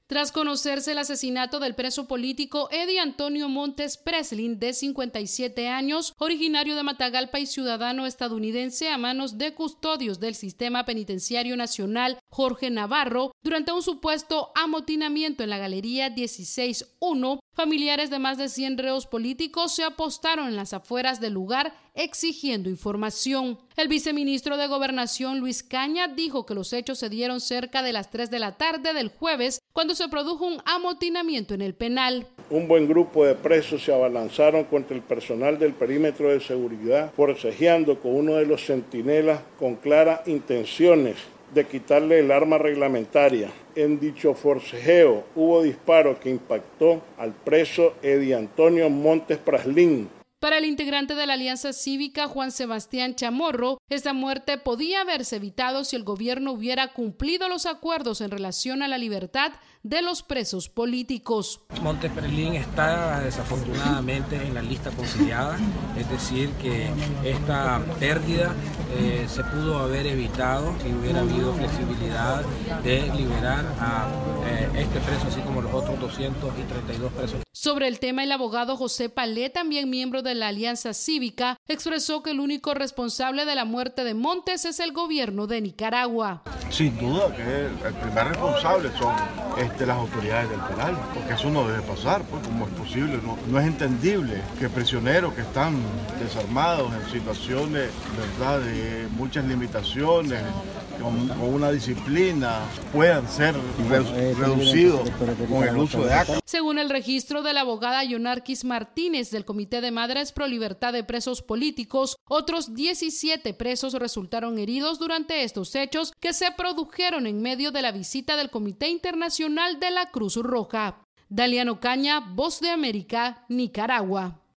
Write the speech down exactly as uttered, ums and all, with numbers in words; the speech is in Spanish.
Tras conocerse el asesinato del preso político Eddie Antonio Montes Preslin, de cincuenta y siete años, originario de Matagalpa y ciudadano estadounidense, a manos de custodios del Sistema Penitenciario Nacional Jorge Navarro, durante un supuesto amotinamiento en la Galería dieciséis uno, familiares de más de cien reos políticos se apostaron en las afueras del lugar exigiendo información. El viceministro de Gobernación, Luis Caña, dijo que los hechos se dieron cerca de las tres de la tarde del jueves, cuando se produjo un amotinamiento en el penal. Un buen grupo de presos se abalanzaron contra el personal del perímetro de seguridad, forcejeando con uno de los centinelas con claras intenciones de quitarle el arma reglamentaria. En dicho forcejeo hubo disparo que impactó al preso Eddie Antonio Montes Preslin. Para el integrante de la Alianza Cívica, Juan Sebastián Chamorro, esta muerte podía haberse evitado si el gobierno hubiera cumplido los acuerdos en relación a la libertad de los presos políticos. Montes Preslin está desafortunadamente en la lista conciliada, es decir, que esta pérdida eh, se pudo haber evitado si hubiera habido flexibilidad de liberar a eh, este preso, así como los otros doscientos treinta y dos presos. Sobre el tema, el abogado José Palé, también miembro de la Alianza Cívica, expresó que el único responsable de la muerte de Montes es el gobierno de Nicaragua. Sin duda que el primer responsable son este, las autoridades del penal, porque eso no debe pasar, pues, ¿cómo es posible? No, no es entendible que prisioneros que están desarmados en situaciones, ¿verdad?, de muchas limitaciones, con, con una disciplina, puedan ser re, reducidos con el uso de armas. Según el registro de la abogada Yonarquis Martínez del Comité de Madres Pro Libertad de Presos Políticos, otros diecisiete presos resultaron heridos durante estos hechos que se produjeron en medio de la visita del Comité Internacional de la Cruz Roja. Daliano Caña, Voz de América, Nicaragua.